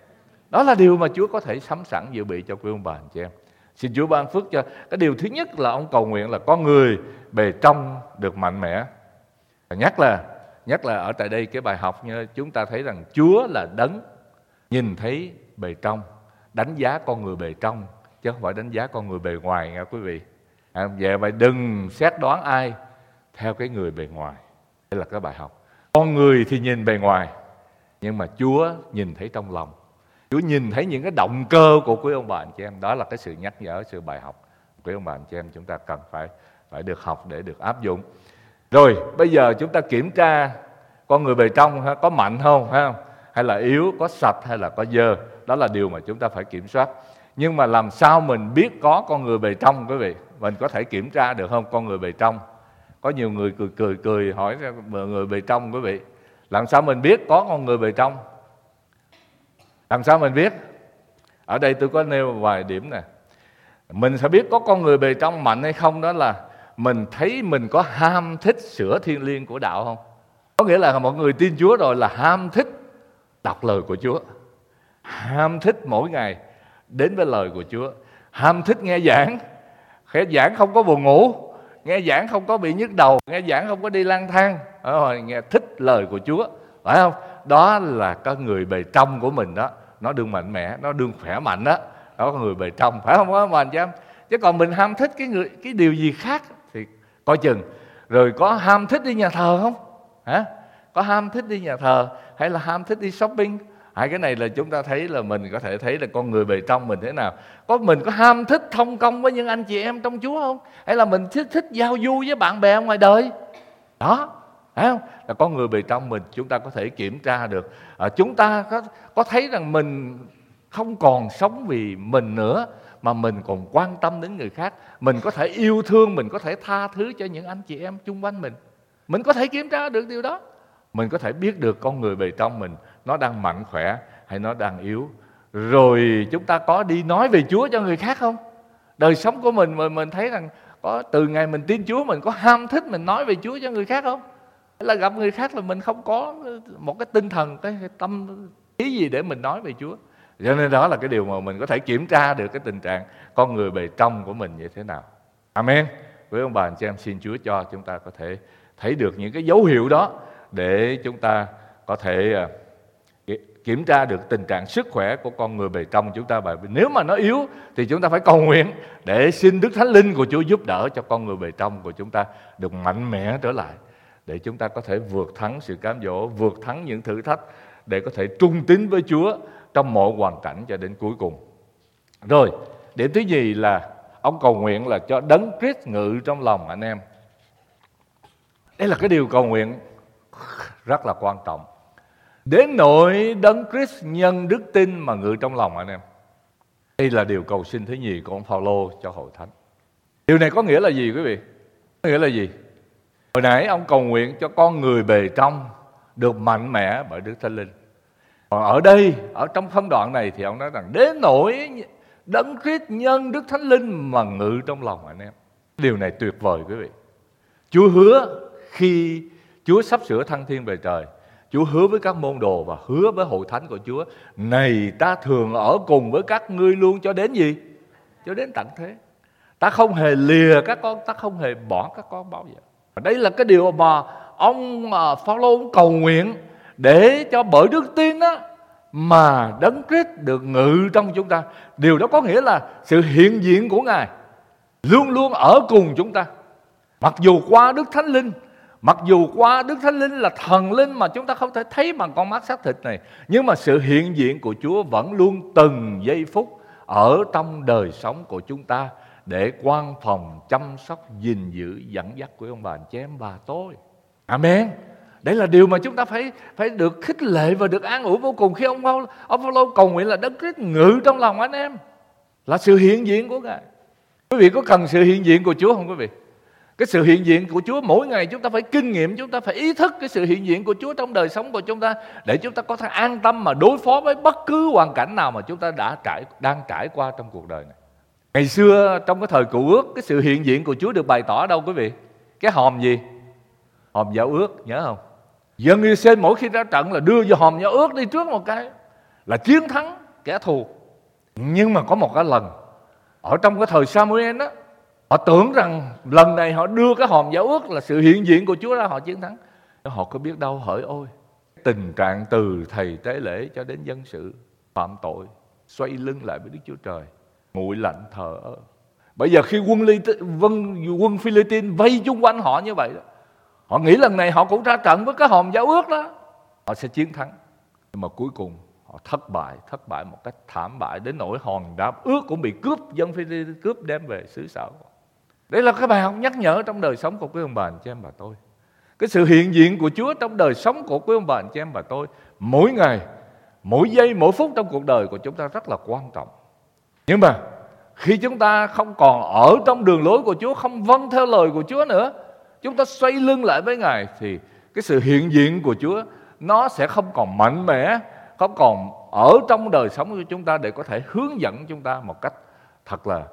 Đó là điều mà Chúa có thể sắm sẵn dự bị cho quý ông bà anh chị em. Xin Chúa ban phước cho. Cái điều thứ nhất là ông cầu nguyện là con người bề trong được mạnh mẽ. Nhất là ở tại đây cái bài học như chúng ta thấy rằng Chúa là đấng nhìn thấy bề trong, đánh giá con người bề trong, chứ không phải đánh giá con người bề ngoài nha quý vị. Vậy đừng xét đoán ai theo cái người bề ngoài. Đây là cái bài học. Con người thì nhìn bề ngoài, nhưng mà Chúa nhìn thấy trong lòng. Chúa nhìn thấy những cái động cơ của quý ông bà anh chị em. Đó là cái sự nhắc nhở, sự bài học quý ông bà anh chị em chúng ta cần phải được học để được áp dụng. Rồi bây giờ chúng ta kiểm tra con người bề trong có mạnh không, hay là yếu, có sạch hay là có dơ. Đó là điều mà chúng ta phải kiểm soát. Nhưng mà làm sao mình biết có con người bề trong quý vị? Mình có thể kiểm tra được không con người bề trong? Có nhiều người cười hỏi người bề trong quý vị. Làm sao mình biết có con người bề trong? Làm sao mình biết? Ở đây tôi có nêu vài điểm nè. Mình sẽ biết có con người bề trong mạnh hay không, đó là mình thấy mình có ham thích sửa thiên liêng của đạo không? Có nghĩa là một người tin Chúa rồi là ham thích đọc lời của Chúa, ham thích mỗi ngày đến với lời của Chúa, ham thích nghe giảng không có buồn ngủ, nghe giảng không có bị nhức đầu, nghe giảng không có đi lang thang, nghe thích lời của Chúa, phải không? Đó là cái người bề trong của mình đó, nó đương mạnh mẽ, nó đương khỏe mạnh đó. Đó là người bề trong, phải không các bạn chị em? Chứ còn mình ham thích cái điều gì khác thì coi chừng. Rồi có ham thích đi nhà thờ không? Có ham thích đi nhà thờ hay là ham thích đi shopping? Hai cái này là chúng ta thấy là mình có thể thấy là con người bề trong mình thế nào. Mình có ham thích thông công với những anh chị em trong Chúa không? Hay là mình thích giao du với bạn bè ngoài đời? Đó, phải không? Là con người bề trong mình chúng ta có thể kiểm tra được. Chúng ta có thấy rằng mình không còn sống vì mình nữa, mà mình còn quan tâm đến người khác. Mình có thể yêu thương, mình có thể tha thứ cho những anh chị em chung quanh mình. Mình có thể kiểm tra được điều đó. Mình có thể biết được con người bề trong mình nó đang mạnh khỏe hay nó đang yếu? Rồi chúng ta có đi nói về Chúa cho người khác không? Đời sống của mình thấy rằng có từ ngày mình tin Chúa, mình có ham thích mình nói về Chúa cho người khác không? Hay là gặp người khác là mình không có một cái tinh thần, cái tâm ý gì để mình nói về Chúa? Cho nên đó là cái điều mà mình có thể kiểm tra được cái tình trạng con người bề trong của mình như thế nào. Amen. Với ông bà anh chị em, xin Chúa cho chúng ta có thể thấy được những cái dấu hiệu đó để chúng ta có thể kiểm tra được tình trạng sức khỏe của con người bề trong chúng ta. Bởi vì nếu mà nó yếu thì chúng ta phải cầu nguyện để xin Đức Thánh Linh của Chúa giúp đỡ cho con người bề trong của chúng ta được mạnh mẽ trở lại, để chúng ta có thể vượt thắng sự cám dỗ, vượt thắng những thử thách, để có thể trung tín với Chúa trong mọi hoàn cảnh cho đến cuối cùng. Rồi, điểm thứ nhì là ông cầu nguyện là cho Đấng Christ ngự trong lòng anh em. Đây là cái điều cầu nguyện rất là quan trọng. Đến nỗi Đấng Christ nhân đức tin mà ngự trong lòng anh em. Đây là điều cầu xin thứ nhì của ông Phaolô cho hội thánh. Điều này có nghĩa là gì quý vị? Có nghĩa là gì? Hồi nãy ông cầu nguyện cho con người bề trong được mạnh mẽ bởi Đức Thánh Linh. Còn ở đây, ở trong phân đoạn này thì ông nói rằng đến nỗi Đấng Christ nhân Đức Thánh Linh mà ngự trong lòng anh em. Điều này tuyệt vời quý vị. Chúa hứa khi Chúa sắp sửa thăng thiên về trời, Chúa hứa với các môn đồ và hứa với hội thánh của Chúa: này ta thường ở cùng với các ngươi luôn cho đến gì? Cho đến tận thế. Ta không hề lìa các con, ta không hề bỏ các con bao giờ. Đây là cái điều mà ông Phaolô cầu nguyện để cho bởi đức tin đó mà Đấng Christ được ngự trong chúng ta. Điều đó có nghĩa là sự hiện diện của Ngài luôn luôn ở cùng chúng ta. Mặc dù qua Đức Thánh Linh, mặc dù qua Đức Thánh Linh là thần linh mà chúng ta không thể thấy bằng con mắt xác thịt này, nhưng mà sự hiện diện của Chúa vẫn luôn từng giây phút ở trong đời sống của chúng ta, để quan phòng, chăm sóc, gìn giữ, dẫn dắt của ông bà anh chị em và tôi. Amen. Đấy là điều mà chúng ta phải được khích lệ và được an ủi vô cùng khi ông Phaolô cầu nguyện là Đấng Christ ngự trong lòng anh em, là sự hiện diện của Ngài. Quý vị có cần sự hiện diện của Chúa không quý vị? Cái sự hiện diện của Chúa mỗi ngày chúng ta phải kinh nghiệm, chúng ta phải ý thức cái sự hiện diện của Chúa trong đời sống của chúng ta, để chúng ta có thể an tâm mà đối phó với bất cứ hoàn cảnh nào mà chúng ta đang trải qua trong cuộc đời này. Ngày xưa trong cái thời Cựu Ước, cái sự hiện diện của Chúa được bày tỏ ở đâu quý vị? Cái hòm gì? Hòm giao ước, nhớ không? Dân Israel mỗi khi ra trận là đưa vô hòm giao ước đi trước một cái, là chiến thắng kẻ thù. Nhưng mà có một cái lần ở trong cái thời Samuel đó, họ tưởng rằng lần này họ đưa cái hòm giao ước là sự hiện diện của Chúa ra, họ chiến thắng. Họ có biết đâu, hỡi ôi, tình trạng từ thầy tế lễ cho đến dân sự phạm tội, xoay lưng lại với Đức Chúa Trời, nguội lạnh thờ ơ. Bây giờ khi quân Philippines vây chung quanh họ như vậy đó, họ nghĩ lần này họ cũng ra trận với cái hòm giao ước đó, họ sẽ chiến thắng. Nhưng mà cuối cùng họ thất bại một cách thảm bại, đến nỗi hòn đáp ước cũng bị cướp, dân Philippines cướp đem về xứ sở. Đây là cái bài học nhắc nhở trong đời sống của quý ông bà anh chị em và tôi. Cái sự hiện diện của Chúa trong đời sống của quý ông bà anh chị em và tôi, mỗi ngày, mỗi giây, mỗi phút trong cuộc đời của chúng ta rất là quan trọng. Nhưng mà khi chúng ta không còn ở trong đường lối của Chúa, không vâng theo lời của Chúa nữa, chúng ta xoay lưng lại với Ngài, thì cái sự hiện diện của Chúa nó sẽ không còn mạnh mẽ, không còn ở trong đời sống của chúng ta để có thể hướng dẫn chúng ta một cách thật là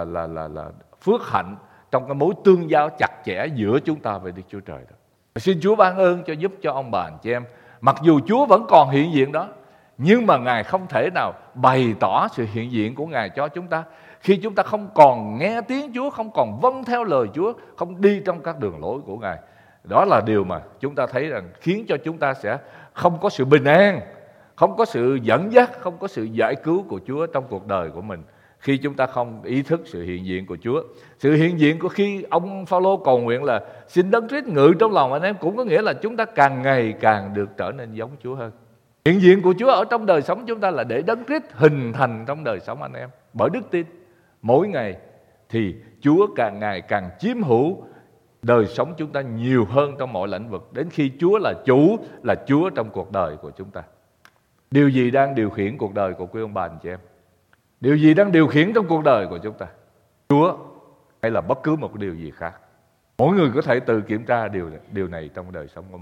phước hạnh trong cái mối tương giao chặt chẽ giữa chúng ta với Đức Chúa Trời đó. Xin Chúa ban ơn cho giúp cho ông bà anh chị em, mặc dù Chúa vẫn còn hiện diện đó, nhưng mà Ngài không thể nào bày tỏ sự hiện diện của Ngài cho chúng ta khi chúng ta không còn nghe tiếng Chúa, không còn vâng theo lời Chúa, không đi trong các đường lối của Ngài. Đó là điều mà chúng ta thấy rằng khiến cho chúng ta sẽ không có sự bình an, không có sự dẫn dắt, không có sự giải cứu của Chúa trong cuộc đời của mình, khi chúng ta không ý thức sự hiện diện của Chúa. Sự hiện diện của khi ông Phaolô cầu nguyện là xin Đấng Christ ngự trong lòng anh em, cũng có nghĩa là chúng ta càng ngày càng được trở nên giống Chúa hơn. Hiện diện của Chúa ở trong đời sống chúng ta là để Đấng Christ hình thành trong đời sống anh em. Bởi đức tin, mỗi ngày thì Chúa càng ngày càng chiếm hữu đời sống chúng ta nhiều hơn trong mọi lĩnh vực, đến khi Chúa là chủ, là Chúa trong cuộc đời của chúng ta. Điều gì đang điều khiển cuộc đời của quý ông bà anh chị em? Điều gì đang điều khiển trong cuộc đời của chúng ta? Chúa hay là bất cứ một điều gì khác? Mỗi người có thể tự kiểm tra điều này trong đời sống của mình.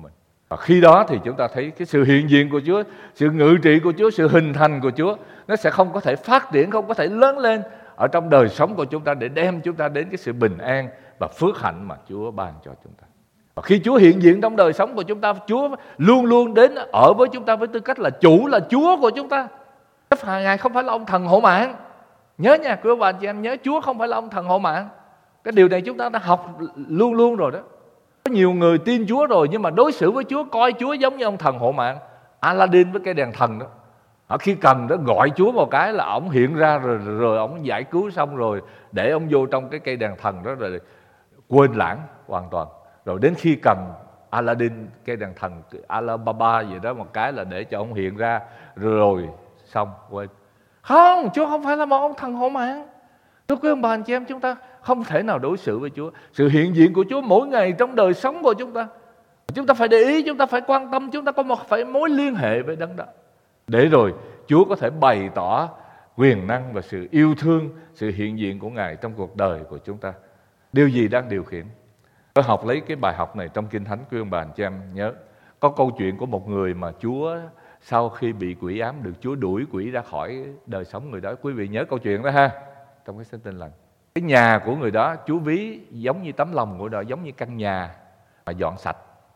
Và khi đó thì chúng ta thấy cái sự hiện diện của Chúa, sự ngự trị của Chúa, sự hình thành của Chúa, nó sẽ không có thể phát triển, không có thể lớn lên ở trong đời sống của chúng ta để đem chúng ta đến cái sự bình an và phước hạnh mà Chúa ban cho chúng ta. Và khi Chúa hiện diện trong đời sống của chúng ta, Chúa luôn luôn đến ở với chúng ta với tư cách là chủ, là Chúa của chúng ta. Ngài không phải là ông thần hộ mạng. Nhớ nha, quý bà chị em nhớ, Chúa không phải là ông thần hộ mạng. Cái điều này chúng ta đã học luôn luôn rồi đó. Có nhiều người tin Chúa rồi nhưng mà đối xử với Chúa, coi Chúa giống như ông thần hộ mạng. Aladdin với cái đèn thần đó. Khi cần đó gọi Chúa một cái là ổng hiện ra rồi ổng giải cứu xong rồi để ổng vô trong cái cây đèn thần đó rồi quên lãng hoàn toàn. Rồi đến khi cần Aladdin, cây đèn thần Alibaba gì đó một cái là để cho ông hiện ra rồi xong quên. Không, Chúa không phải là một ông thần hộ mạng. Thưa quý ông bà anh chị em, chúng ta không thể nào đối xử với Chúa. Sự hiện diện của Chúa mỗi ngày trong đời sống của chúng ta. Chúng ta phải để ý, chúng ta phải quan tâm, chúng ta có phải mối liên hệ với Đấng đó. Để rồi Chúa có thể bày tỏ quyền năng và sự yêu thương, sự hiện diện của Ngài trong cuộc đời của chúng ta. Điều gì đang điều khiển? Tôi học lấy cái bài học này trong Kinh Thánh, quý ông bà anh chị em nhớ. Có câu chuyện của một người mà Chúa sau khi bị quỷ ám được Chúa đuổi quỷ ra khỏi đời sống người đó. Quý vị nhớ câu chuyện đó ha, trong cái sách Tin Lành. Cái nhà của người đó Chúa ví giống như tấm lòng của đó, giống như căn nhà mà dọn sạch.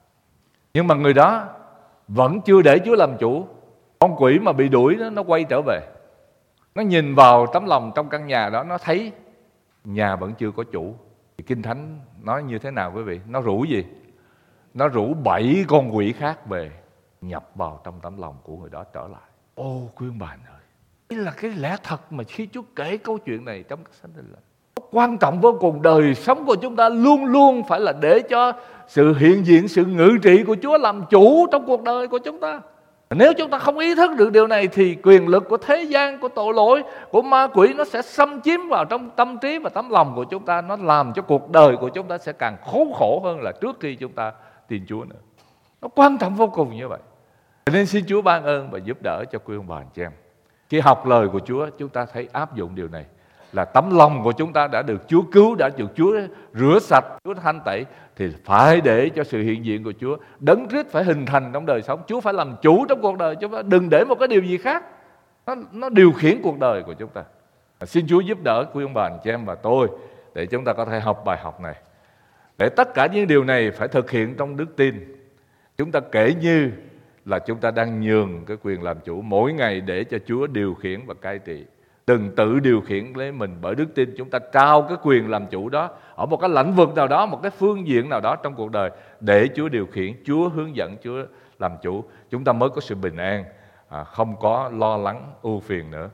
Nhưng mà người đó vẫn chưa để Chúa làm chủ. Con quỷ mà bị đuổi đó, nó quay trở về. Nó nhìn vào tấm lòng trong căn nhà đó, nó thấy nhà vẫn chưa có chủ. Thì Kinh Thánh nói như thế nào quý vị? Nó rủ gì? Nó rủ 7 con quỷ khác về nhập vào trong tấm lòng của người đó trở lại. Ô quý ông bà ơi, đây là cái lẽ thật mà khi Chúa kể câu chuyện này trong cái sách Tin Lành. Quan trọng vô cùng, đời sống của chúng ta luôn luôn phải là để cho sự hiện diện, sự ngự trị của Chúa làm chủ trong cuộc đời của chúng ta. Nếu chúng ta không ý thức được điều này thì quyền lực của thế gian, của tội lỗi, của ma quỷ nó sẽ xâm chiếm vào trong tâm trí và tấm lòng của chúng ta. Nó làm cho cuộc đời của chúng ta sẽ càng khốn khổ hơn là trước khi chúng ta tin Chúa nữa. Nó quan trọng vô cùng như vậy. Nên xin Chúa ban ơn và giúp đỡ cho quý ông bà anh chị em. Khi học lời của Chúa, chúng ta thấy áp dụng điều này. Là tấm lòng của chúng ta đã được Chúa cứu, đã được Chúa rửa sạch, Chúa thanh tẩy, thì phải để cho sự hiện diện của Chúa, Đấng Christ phải hình thành trong đời sống. Chúa phải làm chủ trong cuộc đời chúng ta. Đừng để một cái điều gì khác nó điều khiển cuộc đời của chúng ta. Xin Chúa giúp đỡ quý ông bà anh chị em và tôi để chúng ta có thể học bài học này. Để tất cả những điều này phải thực hiện trong đức tin. Chúng ta kể như là chúng ta đang nhường cái quyền làm chủ mỗi ngày để cho Chúa điều khiển và cai trị. Đừng tự điều khiển lấy mình, bởi đức tin chúng ta trao cái quyền làm chủ đó ở một cái lĩnh vực nào đó, một cái phương diện nào đó trong cuộc đời, để Chúa điều khiển, Chúa hướng dẫn, Chúa làm chủ. Chúng ta mới có sự bình an, không có lo lắng ưu phiền nữa.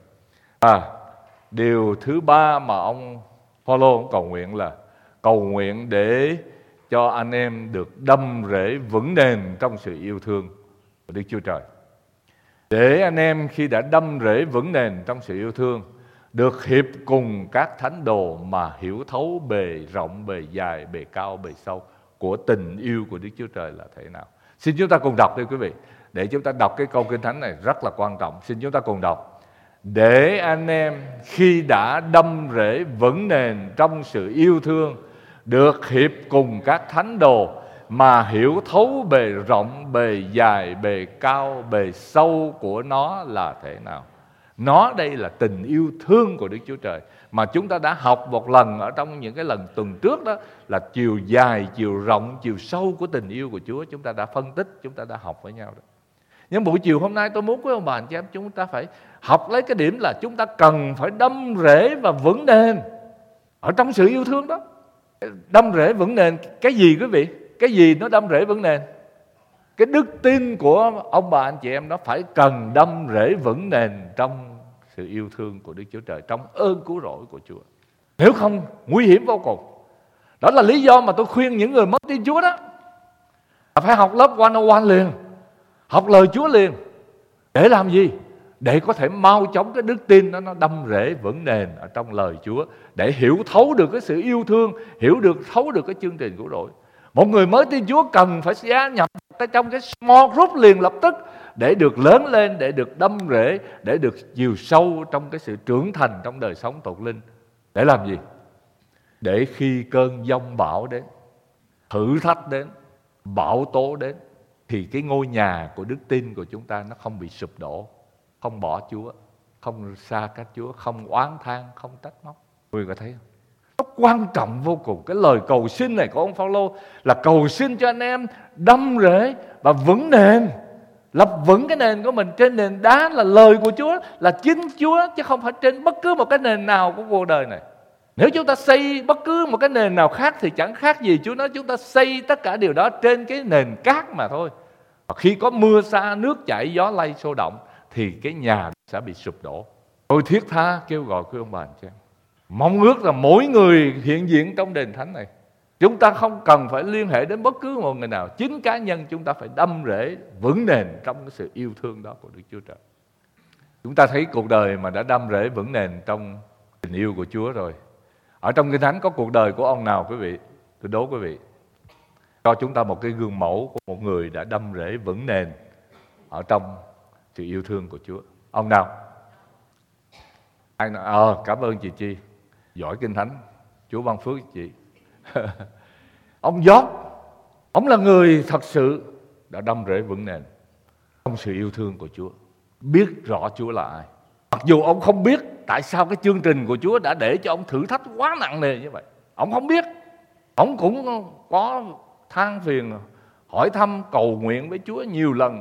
Điều thứ ba mà ông Phaolô cầu nguyện là cầu nguyện để cho anh em được đâm rễ vững nền trong sự yêu thương của Đức Chúa Trời. Để anh em khi đã đâm rễ vững nền trong sự yêu thương, được hiệp cùng các thánh đồ mà hiểu thấu bề rộng, bề dài, bề cao, bề sâu của tình yêu của Đức Chúa Trời là thế nào. Xin chúng ta cùng đọc đi quý vị. Để chúng ta đọc cái câu Kinh Thánh này rất là quan trọng. Xin chúng ta cùng đọc. Để anh em khi đã đâm rễ vững nền trong sự yêu thương, được hiệp cùng các thánh đồ mà hiểu thấu bề rộng, bề dài, bề cao, bề sâu của nó là thế nào. Nó đây là tình yêu thương của Đức Chúa Trời mà chúng ta đã học một lần ở trong những cái lần tuần trước đó, là chiều dài, chiều rộng, chiều sâu của tình yêu của Chúa. Chúng ta đã phân tích, chúng ta đã học với nhau đó. Nhưng buổi chiều hôm nay tôi muốn quý ông bà anh chị em chúng ta phải học lấy cái điểm là chúng ta cần phải đâm rễ và vững nền ở trong sự yêu thương đó. Đâm rễ vững nền cái gì quý vị? Cái gì nó đâm rễ vững nền? Cái đức tin của ông bà anh chị em nó phải cần đâm rễ vững nền trong sự yêu thương của Đức Chúa Trời, trong ơn cứu rỗi của Chúa. Nếu không, nguy hiểm vô cùng. Đó là lý do mà tôi khuyên những người mới tin Chúa đó phải học lớp 101 liền, học lời Chúa liền. Để làm gì? Để có thể mau chóng cái đức tin đó nó đâm rễ vững nền ở trong lời Chúa, để hiểu thấu được cái sự yêu thương, thấu được cái chương trình cứu rỗi. Một người mới tin Chúa cần phải gia nhập trong cái small group liền lập tức, để được lớn lên, để được đâm rễ, để được chiều sâu trong cái sự trưởng thành trong đời sống thuộc linh. Để làm gì? Để khi cơn giông bão đến, thử thách đến, bão tố đến, thì cái ngôi nhà của đức tin của chúng ta nó không bị sụp đổ, không bỏ Chúa, không xa cách Chúa, không oán than, không trách móc. Quý vị có thấy không? Nó quan trọng vô cùng. Cái lời cầu xin này của ông Phaolô là cầu xin cho anh em đâm rễ và vững nền, lập vững cái nền của mình trên nền đá là lời của Chúa, là chính Chúa, chứ không phải trên bất cứ một cái nền nào của cuộc đời này. Nếu chúng ta xây bất cứ một cái nền nào khác thì chẳng khác gì Chúa nói chúng ta xây tất cả điều đó trên cái nền cát mà thôi. Và khi có mưa sa, nước chảy, gió lay xô động thì cái nhà sẽ bị sụp đổ. Tôi thiết tha kêu gọi quý ông bà anh chị em, mong ước là mỗi người hiện diện trong đền thánh này, chúng ta không cần phải liên hệ đến bất cứ một người nào. Chính cá nhân chúng ta phải đâm rễ vững nền trong cái sự yêu thương đó của Đức Chúa Trời. Chúng ta thấy cuộc đời mà đã đâm rễ vững nền trong tình yêu của Chúa rồi. Ở trong Kinh Thánh có cuộc đời của ông nào quý vị? Tôi đố quý vị, cho chúng ta một cái gương mẫu của một người đã đâm rễ vững nền ở trong sự yêu thương của Chúa. Ông nào? Ai nói, cảm ơn chị Chi, giỏi Kinh Thánh, Chúa ban phước chị. Ông Gióp, ông là người thật sự đã đâm rễ vững nền trong sự yêu thương của Chúa, biết rõ Chúa là ai. Mặc dù ông không biết tại sao cái chương trình của Chúa đã để cho ông thử thách quá nặng nề như vậy. Ông không biết. Ông cũng có than phiền, hỏi thăm, cầu nguyện với Chúa nhiều lần.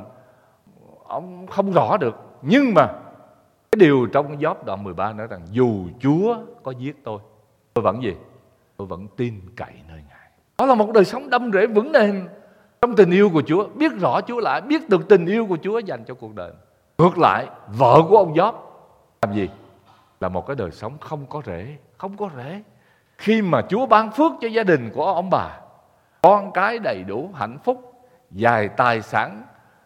Ông không rõ được. Nhưng mà cái điều trong Gióp đoạn 13 nói rằng dù Chúa có giết tôi vẫn gì? Tôi vẫn tin cậy nơi Ngài. Đó là một đời sống đâm rễ vững nền trong tình yêu của Chúa, biết rõ Chúa là ai, biết được tình yêu của Chúa dành cho cuộc đời. Ngược lại, vợ của ông Gióp làm gì? Là một cái đời sống không có rễ, không có rễ. Khi mà Chúa ban phước cho gia đình của ông bà, con cái đầy đủ, hạnh phúc, dài tài sản,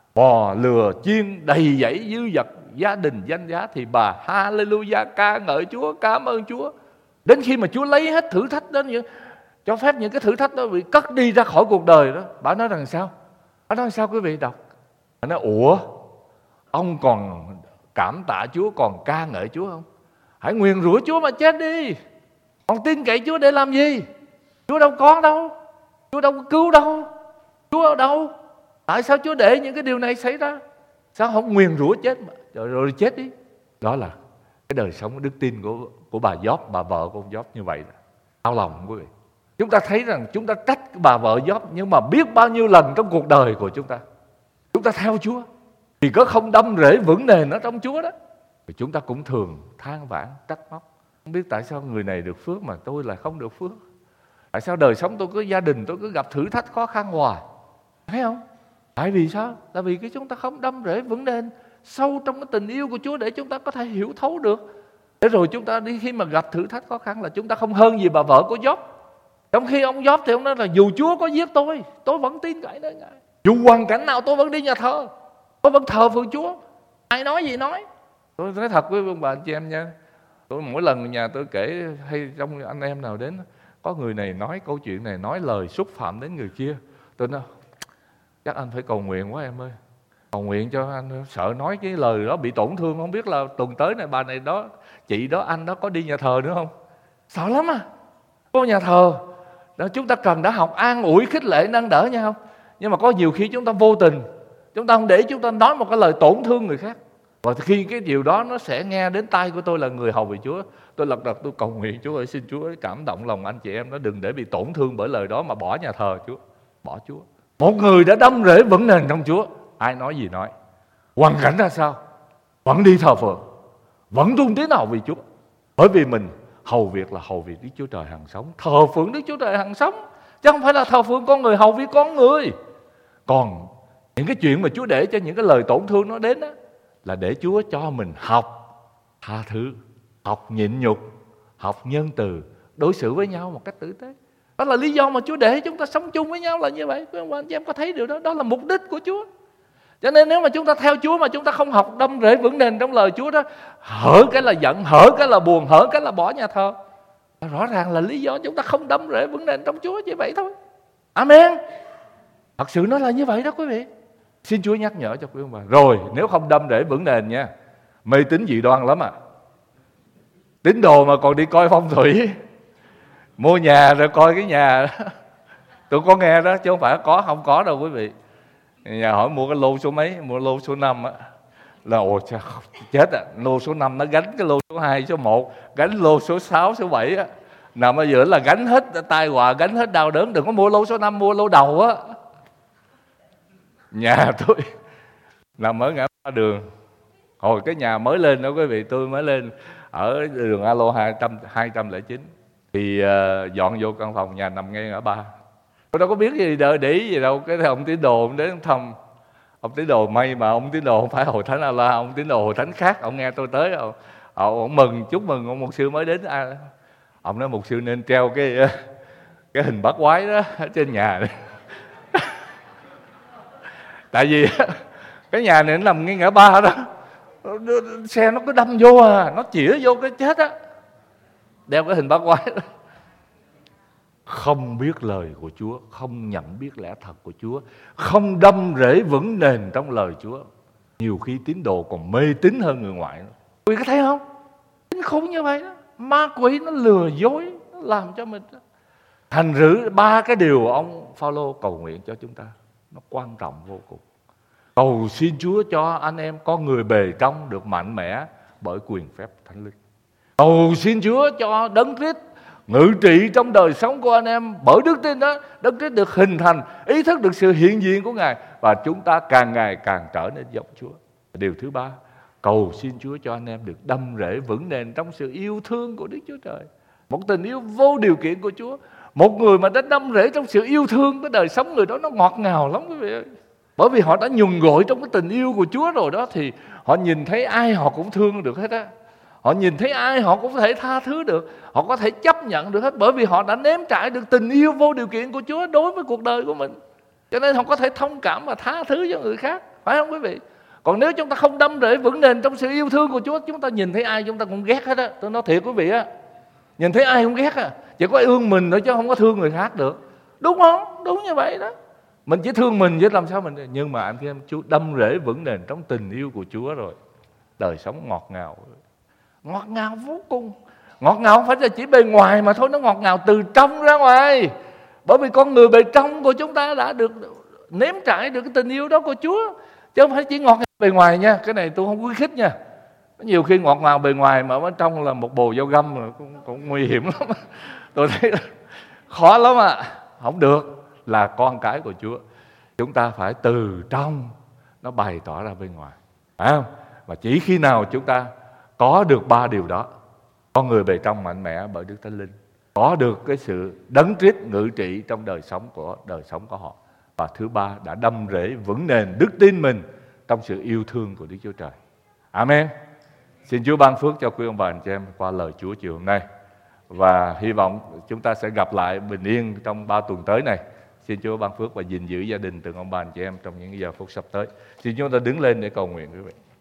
bò lừa chiên đầy dẫy dư dật, gia đình danh giá, thì bà hallelujah ca ngợi Chúa, cảm ơn Chúa. Đến khi mà Chúa lấy hết thử thách đó, cho phép những cái thử thách đó bị cất đi ra khỏi cuộc đời đó, bà nói rằng sao? Bà nói sao quý vị đọc? Bà nói ủa, ông còn cảm tạ Chúa, còn ca ngợi Chúa không? Hãy nguyền rủa Chúa mà chết đi. Còn tin cậy Chúa để làm gì? Chúa đâu có đâu, Chúa đâu có cứu đâu, Chúa ở đâu? Tại sao Chúa để những cái điều này xảy ra? Sao không nguyền rủa chết rồi chết đi? Đó là cái đời sống đức tin của bà Gióp, bà vợ của ông Gióp như vậy. Đau lòng quý vị. Chúng ta thấy rằng chúng ta trách bà vợ Gióp, nhưng mà biết bao nhiêu lần trong cuộc đời của chúng ta theo Chúa thì có không đâm rễ vững nền ở trong Chúa đó, thì chúng ta cũng thường than vãn trách móc. Không biết tại sao người này được phước mà tôi lại không được phước. Tại sao đời sống tôi cứ gia đình tôi cứ gặp thử thách khó khăn hoài? Thấy không? Tại vì sao? Tại vì cái chúng ta không đâm rễ vững nền sâu trong cái tình yêu của Chúa để chúng ta có thể hiểu thấu được. Để rồi chúng ta đi khi mà gặp thử thách khó khăn là chúng ta không hơn gì bà vợ của Gióp. Trong khi ông Gióp thì ông nói là dù Chúa có giết tôi vẫn tin cậy nơi Ngài. Dù hoàn cảnh nào tôi vẫn đi nhà thờ, tôi vẫn thờ phượng Chúa. Ai nói gì nói. Tôi nói thật với ông bà anh chị em nha, tôi mỗi lần nhà tôi kể hay trong anh em nào đến, có người này nói câu chuyện này, nói lời xúc phạm đến người kia, tôi nói chắc anh phải cầu nguyện quá em ơi, cầu nguyện cho anh, sợ nói cái lời đó bị tổn thương. Không biết là tuần tới này bà này đó, chị đó, anh đó có đi nhà thờ nữa không? Sợ lắm à. Có nhà thờ đó, chúng ta cần đã học an ủi, khích lệ, nâng đỡ nhau. Nhưng mà có nhiều khi chúng ta vô tình, chúng ta không để chúng ta nói một cái lời tổn thương người khác. Và khi cái điều đó nó sẽ nghe đến tai của tôi là người hầu về Chúa, tôi lật đật tôi cầu nguyện Chúa ơi, xin Chúa cảm động lòng anh chị em nó đừng để bị tổn thương bởi lời đó mà bỏ nhà thờ Chúa, bỏ Chúa. Một người đã đâm rễ vững nền trong Chúa, ai nói gì nói, hoàn cảnh ra sao vẫn đi thờ phượng, vẫn tuân tín hầu vì Chúa, bởi vì mình hầu việc là hầu việc Đức Chúa Trời hằng sống, thờ phượng Đức Chúa Trời hằng sống, chứ không phải là thờ phượng con người, hầu việc con người. Còn những cái chuyện mà Chúa để cho những cái lời tổn thương nó đến đó, là để Chúa cho mình học tha thứ, học nhịn nhục, học nhân từ, đối xử với nhau một cách tử tế. Đó là lý do mà Chúa để chúng ta sống chung với nhau là như vậy. Quý ông anh chị em có thấy điều đó? Đó là mục đích của Chúa. Cho nên nếu mà chúng ta theo Chúa mà chúng ta không học đâm rễ vững nền trong lời Chúa đó, hở cái là giận, hở cái là buồn, hở cái là bỏ nhà thờ, rõ ràng là lý do chúng ta không đâm rễ vững nền trong Chúa, như vậy thôi. Amen. Thật sự nó là như vậy đó quý vị. Xin Chúa nhắc nhở cho quý ông bà. Rồi nếu không đâm rễ vững nền nha, mê tín dị đoan lắm à. Tín đồ mà còn đi coi phong thủy, mua nhà rồi coi cái nhà. Tôi có nghe đó chứ không phải không có đâu quý vị. Nhà hỏi mua cái lô số mấy, mua lô số 5 á. Là ồ chết à, lô số 5 nó gánh cái lô số 2, số 1, gánh lô số 6, số 7 á. Nằm ở giữa là gánh hết tai họa, gánh hết đau đớn. Đừng có mua lô số 5, mua lô đầu á. Nhà tôi nằm ở ngã ba đường. Hồi cái nhà mới lên đó quý vị, tôi mới lên ở đường Alo 209. Thì dọn vô căn phòng, nhà nằm ngay ngã ba. Tôi đâu có biết gì đâu, để ý gì đâu. Cái ông tín đồ ông đến thăm. Ông tín đồ may mà ông tín đồ không phải Hội Thánh Allah, ông tín đồ Hội Thánh khác. Ông nghe tôi tới, ông mừng, chúc mừng ông mục sư mới đến. Ông nói mục sư nên treo cái hình bát quái đó ở trên nhà này. Tại vì cái nhà này nó nằm ngay ngã ba đó, xe nó cứ đâm vô nó chĩa vô cái chết á. Đeo cái hình bát quái đó. Không biết lời của Chúa, không nhận biết lẽ thật của Chúa, không đâm rễ vững nền trong lời Chúa. Nhiều khi tín đồ còn mê tín hơn người ngoại nữa. Quý vị có thấy không? Kinh khủng như vậy đó. Ma quỷ nó lừa dối, nó làm cho mình đó. Thành rử 3 cái điều ông Phaolô cầu nguyện cho chúng ta, nó quan trọng vô cùng. Cầu xin Chúa cho anh em có người bề trong được mạnh mẽ bởi quyền phép Thánh Linh. Cầu xin Chúa cho Đấng Christ ngự trị trong đời sống của anh em bởi đức tin đó. Đấng Christ được hình thành, ý thức được sự hiện diện của Ngài, và chúng ta càng ngày càng trở nên giống Chúa. Điều thứ 3, cầu xin Chúa cho anh em được đâm rễ vững nền trong sự yêu thương của Đức Chúa Trời. Một tình yêu vô điều kiện của Chúa. Một người mà đã đâm rễ trong sự yêu thương, cái đời sống người đó nó ngọt ngào lắm quý vị ơi. Bởi vì họ đã nhuần gội trong cái tình yêu của Chúa rồi đó, thì họ nhìn thấy ai họ cũng thương được hết á. Họ nhìn thấy ai họ cũng có thể tha thứ được, họ có thể chấp nhận được hết, bởi vì họ đã nếm trải được tình yêu vô điều kiện của Chúa đối với cuộc đời của mình. Cho nên họ có thể thông cảm và tha thứ cho người khác, phải không quý vị? Còn nếu chúng ta không đâm rễ vững nền trong sự yêu thương của Chúa, chúng ta nhìn thấy ai chúng ta cũng ghét hết á. Tôi nói thiệt quý vị á, nhìn thấy ai cũng ghét à. Chỉ có ương mình thôi chứ không có thương người khác được. Đúng không? Đúng như vậy đó. Mình chỉ thương mình chứ làm sao mình. Nhưng mà anh chị em, Chúa đâm rễ vững nền trong tình yêu của Chúa rồi, đời sống ngọt ngào. Ngọt ngào vô cùng. Ngọt ngào không phải là chỉ bề ngoài mà thôi, nó ngọt ngào từ trong ra ngoài. Bởi vì con người bề trong của chúng ta đã được nếm trải được cái tình yêu đó của Chúa, chứ không phải chỉ ngọt ngào bề ngoài nha. Cái này tôi không khuyến khích nha. Nhiều khi ngọt ngào bề ngoài mà bên trong là một bồ dao găm là cũng nguy hiểm lắm. Tôi thấy khó lắm à. Không được. Là con cái của Chúa, chúng ta phải từ trong nó bày tỏ ra bên ngoài, phải không? Và chỉ khi nào chúng ta có được 3 điều đó, con người bề trong mạnh mẽ bởi Đức Thánh Linh, có được cái sự Đấng Christ ngự trị trong đời sống của họ, và thứ 3 đã đâm rễ vững nền đức tin mình trong sự yêu thương của Đức Chúa Trời. Amen. Xin Chúa ban phước cho quý ông bà anh chị em qua lời Chúa chiều hôm nay, và hy vọng chúng ta sẽ gặp lại bình yên trong 3 tuần tới này. Xin Chúa ban phước và gìn giữ gia đình từng ông bà anh chị em trong những giờ phút sắp tới. Xin chúng ta đứng lên để cầu nguyện quý vị.